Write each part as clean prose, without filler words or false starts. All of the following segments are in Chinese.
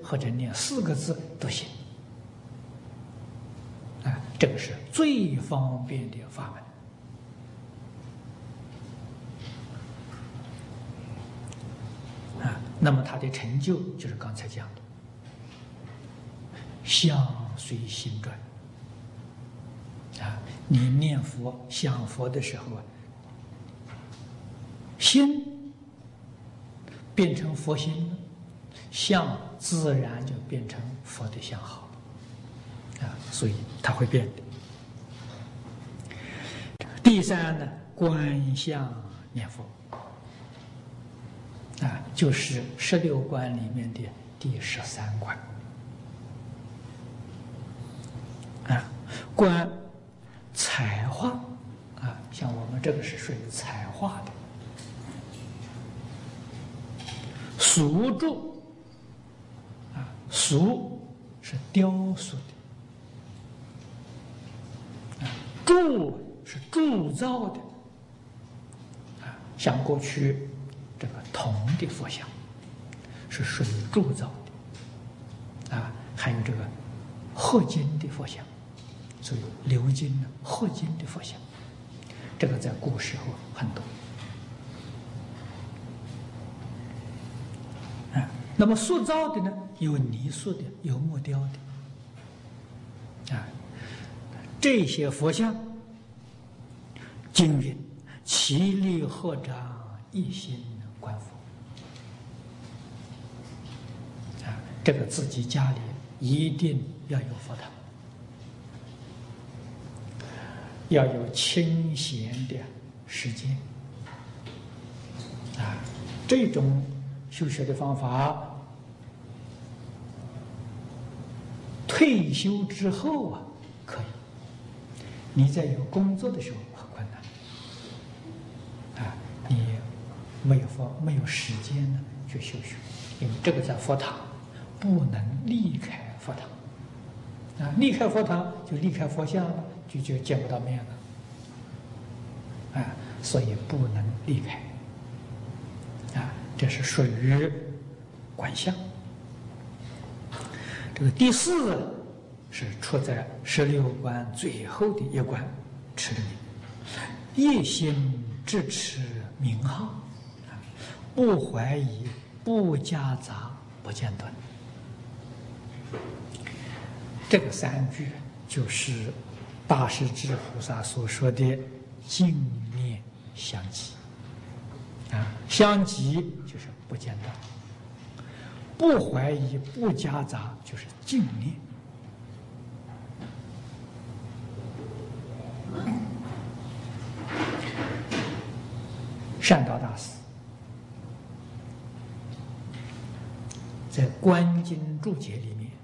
或者念4个字都行。啊，这个是最方便的法门。啊，那么它的成就就是刚才讲的，相随心转。啊，你念佛想佛的时候啊，心变成佛心了，相自然就变成佛的相好。啊，所以它会变的。第三呢，观相念佛。啊，就是16观里面的第13观。啊，观彩画。啊，像我们这个是属于彩画的。塑铸。啊，塑是雕塑的。铸是铸造的。啊，像过去这个铜的佛像是属于铸造的。啊，还有这个合金的佛像，所以鎏金呢，合金的佛像，这个在古时候很多。啊，那么塑造的呢，有泥塑的，有木雕的。啊，这些佛像，经云：其力合掌，一心观佛。啊，这个自己家里一定要有佛堂，要有清闲的时间。啊，这种修学的方法，退休之后啊可以，你在有工作的时候很困难。啊，你没有时间呢去修学，因为这个在佛堂不能离开佛堂。啊，离开佛堂就离开佛像了，就见不到面了。啊，所以不能离开。啊，这是属于观相。这个第4是出在16观最后的一关，持名，一心只持名号，不怀疑，不夹杂，不间断。这个3句就是大势至菩萨所说的净念相继。啊，相继就是不间断，不怀疑，不夹杂，就是净念。善导大师在《观经注解》里面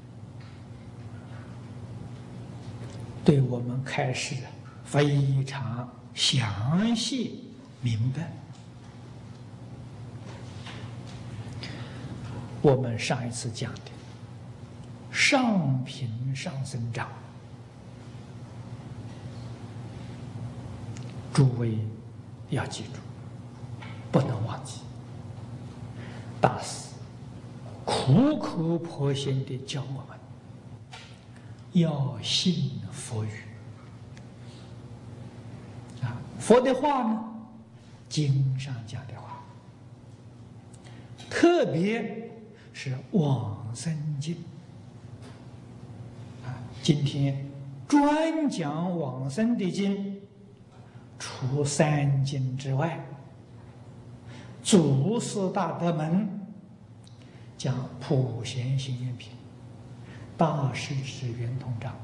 对我们开示非常详细明白。我们上一次讲的上品上僧长，诸位要记住，不能忘记。大师苦口婆心地教我们要信佛语。啊，佛的话呢，经上讲的话，特别是往生经。啊，今天专讲往生的经，除3经之外，祖师大德们讲普贤行愿品、大势至圆通章，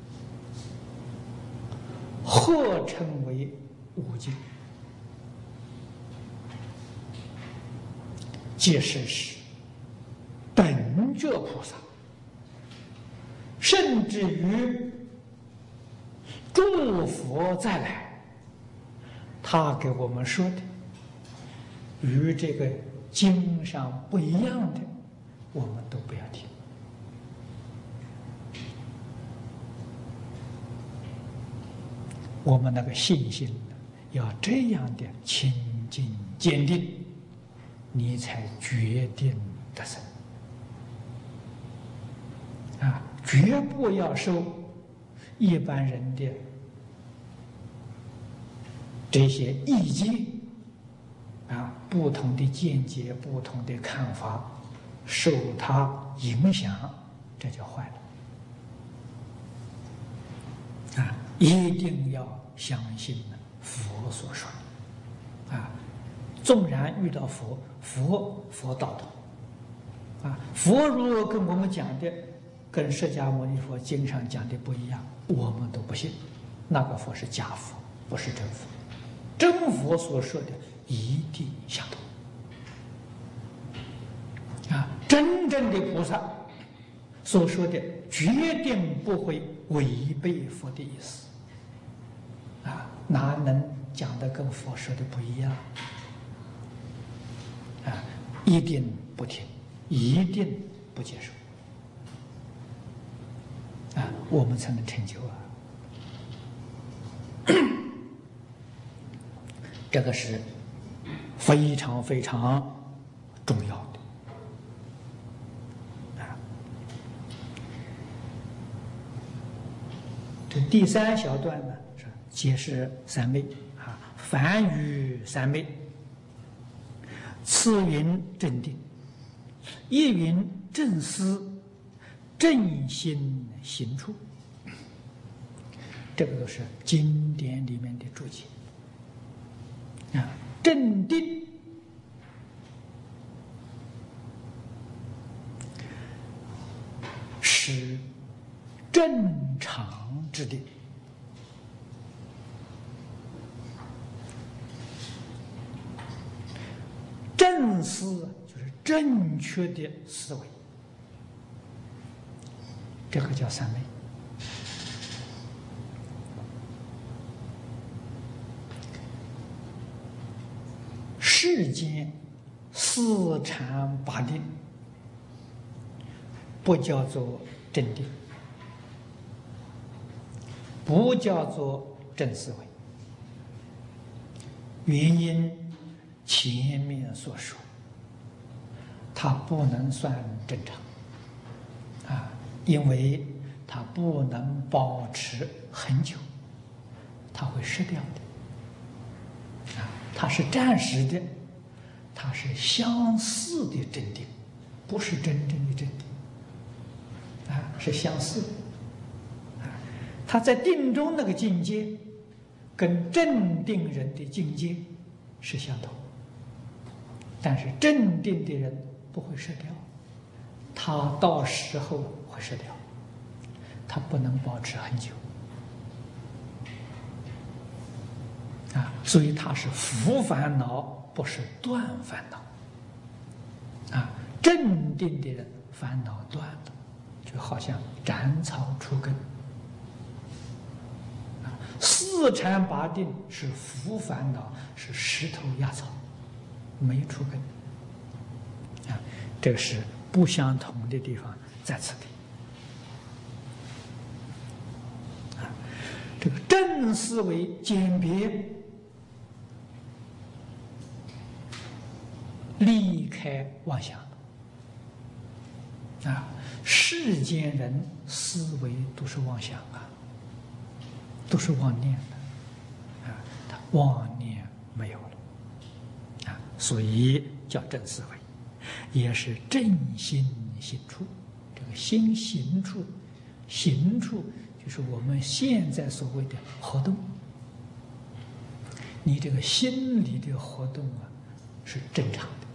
合称为5经，皆是本觉菩萨，甚至于诸佛再来，他给我们说的与这个经上不一样的，我们都不要听。我们那个信心要这样的清净坚定，你才决定得胜。 绝不要受一般人的这些意见不同的见解、不同的看法，受他影响，这就坏了。一定要相信佛所说的。纵然遇到佛道同。佛如果跟我们讲的，跟释迦牟尼佛经上讲的不一样，我们都不信。那个佛是假佛，不是真佛。真佛所说的一定相同。真正的菩萨所说的决定不会违背佛的意思。哪能讲的跟佛说的不一样？一定不听，一定不接受。我们才能成就这个是非常非常重要的。这第三小段呢是解释三昧。凡于三昧，次云正定，一云正思，正心行处。这个都是经典里面的注解。正定是正常之定，正思就是正确的思维，这个叫三昧。世间四禅八定不叫做正定，不叫做正思维。原因前面所说，它不能算正常因为它不能保持很久，它会失掉的。它是暂时的，它是相似的正定，不是真正的正定。是相似的。它在定中那个境界，跟正定人的境界是相同，但是正定的人不会失掉，他到时候会失掉，他不能保持很久。所以它是伏烦恼，不是断烦恼。正定的人烦恼断了，就好像斩草除根。四禅八定是伏烦恼，是石头压草，没除根。这个是不相同的地方在此地。这个正思维鉴别，离开妄想。世间人思维都是妄想都是妄念的他妄念没有了所以叫正思维，也是正心行处。这个心行处，行处就是我们现在所谓的活动。你这个心理的活动是正常的。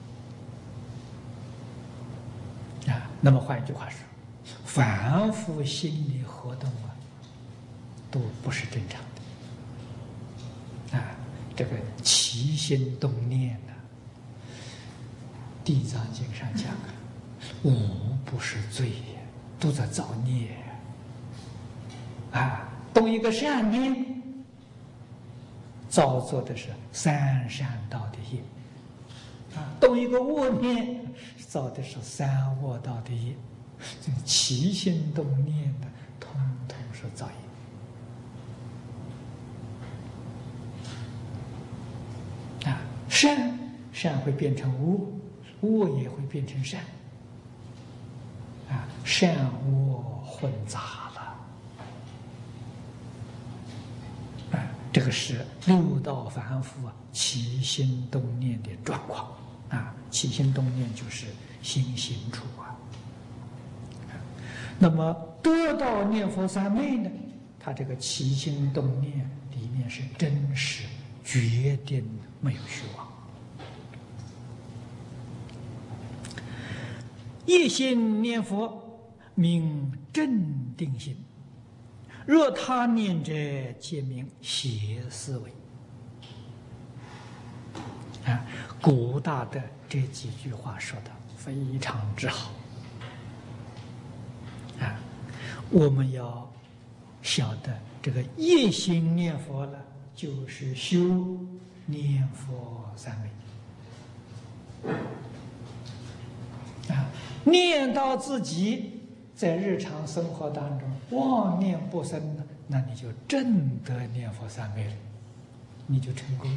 那么换一句话说，凡夫心理活动都不是正常的。这个起心动念地藏经上讲无不是罪也，都在造孽动一个善念，造作的是三善道的业；动一个恶念，造的是三恶道的业。这个起心动念的，统统是造业。善会变成恶，恶也会变成善。善恶混杂了。这个是六道凡夫起心动念的状况起心动念就是心行处那么得到念佛三昧呢，他这个起心动念里面是真实决定，没有虚妄。一心念佛名正定心，若他念者，皆名邪思维。古大的这几句话说的非常之好我们要晓得这个一心念佛了，就是修念佛三昧念到自己在日常生活当中妄念不生，那你就证得念佛三昧了，你就成功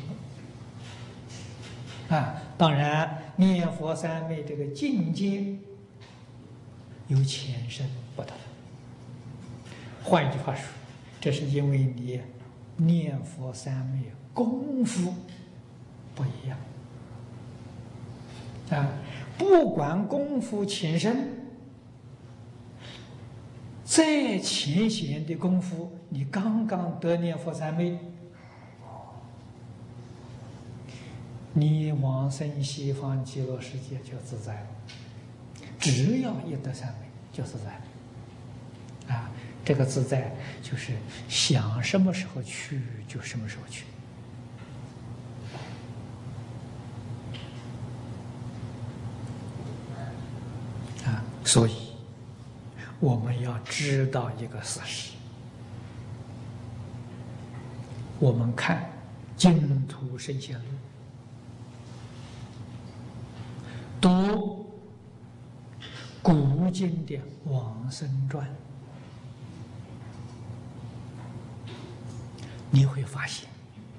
了当然念佛三昧这个境界有前生不同。换一句话说，这是因为你念佛三昧功夫不一样不管功夫浅深，再浅显的功夫，你刚刚得念佛三昧，你往生西方极乐世界就自在了。只要一得三昧就自在这个自在就是想什么时候去就什么时候去所以我们要知道一个事实，我们看净土圣贤录，读古今的往生传，你会发现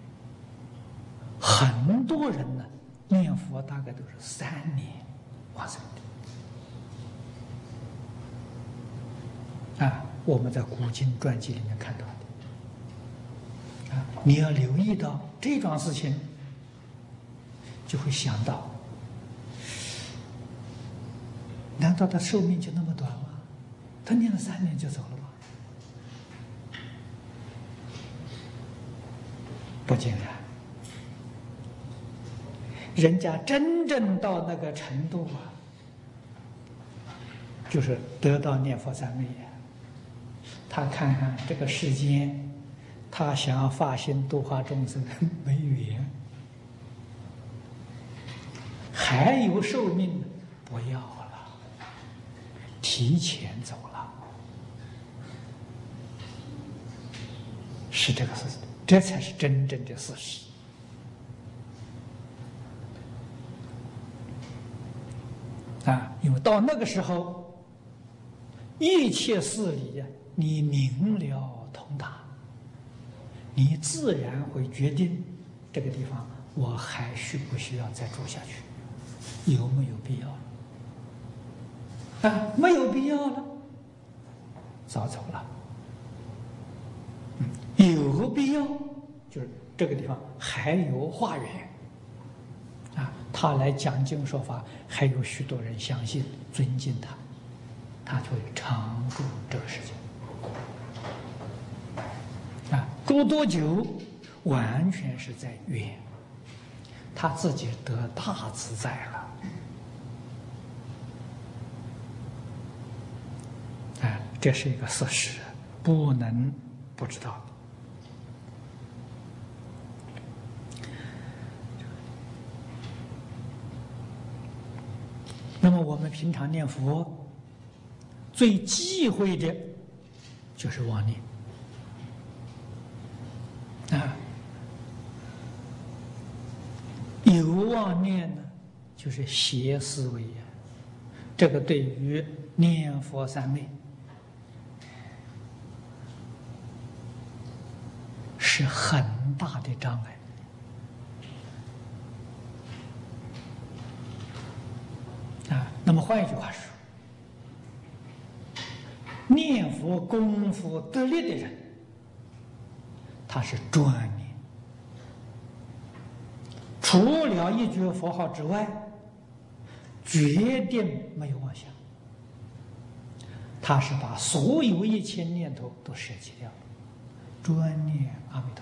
很多人呢念佛大概都是3年往生的我们在古今传记里面看到的你要留意到这桩事情，就会想到，难道他寿命就那么短吗？他念了3年就走了吗？不尽然，人家真正到那个程度就是得到念佛三昧他看看这个世间，他想要发心度化众生没缘，还有寿命不要了，提前走了，是这个事情，这才是真正的事实因为到那个时候，一切事理你明了通达，你自然会决定这个地方我还需不需要再住下去，有没有必要没有必要了，早走了。有必要，就是这个地方还有化缘他来讲经说法，还有许多人相信尊敬他，他就会常住这个世界住多久完全是在缘，他自己得大自在了这是一个事实，不能不知道。那么我们平常念佛最忌讳的就是妄念有妄念呢，就是邪思维这个对于念佛三昧是很大的障碍那么换一句话说， 念佛功夫得力的人，他是专念，除了一句佛号之外，决定没有妄想。他是把所有一切念头都舍弃掉了，专念阿弥陀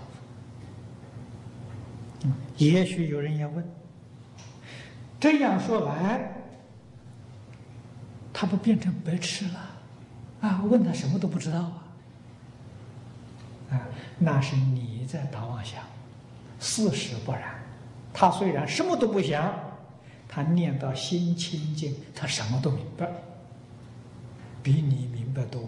佛。也许有人要问，这样说来，他不变成白痴了啊？问他什么都不知道啊？那是你在打妄想，事实不然。他虽然什么都不想，他念到心清净，他什么都明白，比你明白多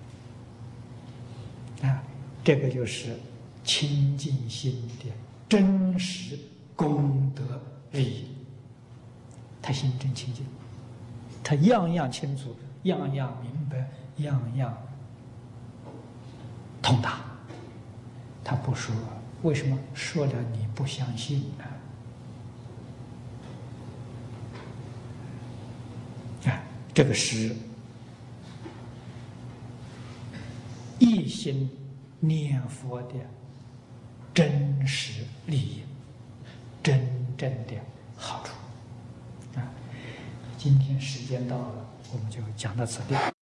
了啊！这个就是清净心的真实功德利益。他心真清净，他样样清楚，样样明白，样样通达。他不说，为什么说了你不相信呢？这个是一心念佛的真实利益，真正的好处啊！今天时间到了，我们就讲到此地。